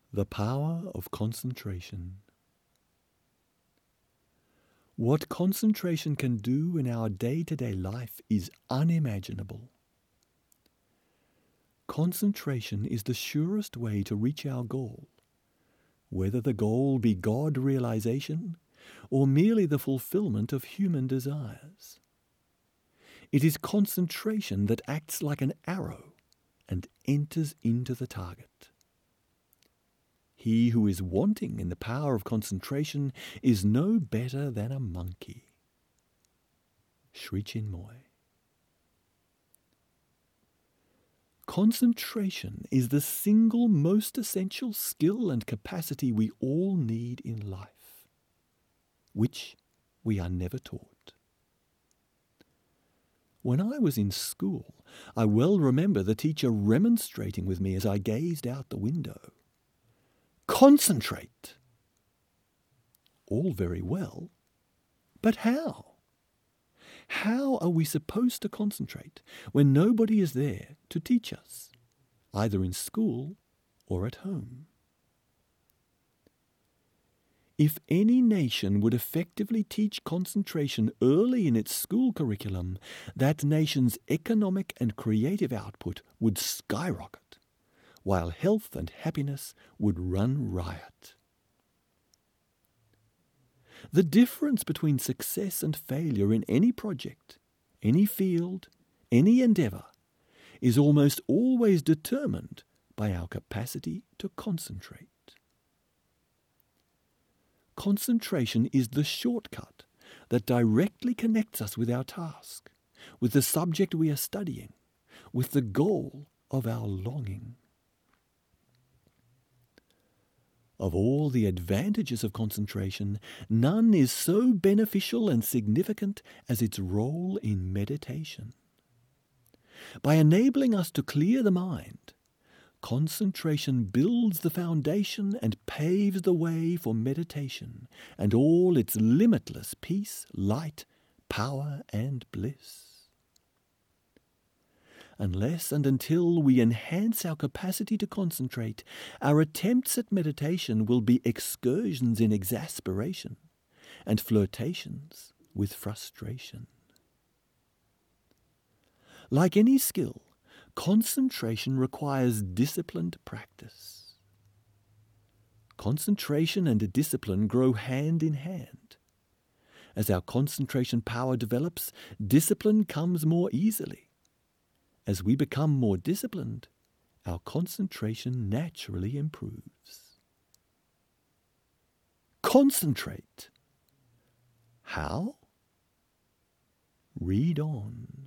The power of concentration. What concentration can do in our day-to-day life is unimaginable. Concentration is the surest way to reach our goal, whether the goal be God realization or merely the fulfillment of human desires. It is concentration that acts like an arrow and enters into the target. He who is wanting in the power of concentration is no better than a monkey. Sri Chinmoy. Concentration is the single most essential skill and capacity we all need in life, which we are never taught. When I was in school, I well remember the teacher remonstrating with me as I gazed out the window. Concentrate! All very well, but how? How are we supposed to concentrate when nobody is there to teach us, either in school or at home? If any nation would effectively teach concentration early in its school curriculum, that nation's economic and creative output would skyrocket, while health and happiness would run riot. The difference between success and failure in any project, any field, any endeavor, is almost always determined by our capacity to concentrate. Concentration is the shortcut that directly connects us with our task, with the subject we are studying, with the goal of our longing. Of all the advantages of concentration, none is so beneficial and significant as its role in meditation. By enabling us to clear the mind, concentration builds the foundation and paves the way for meditation and all its limitless peace, light, power, and bliss. Unless and until we enhance our capacity to concentrate, our attempts at meditation will be excursions in exasperation and flirtations with frustration. Like any skill, concentration requires disciplined practice. Concentration and discipline grow hand in hand. As our concentration power develops, discipline comes more easily. As we become more disciplined, our concentration naturally improves. Concentrate. How? Read on.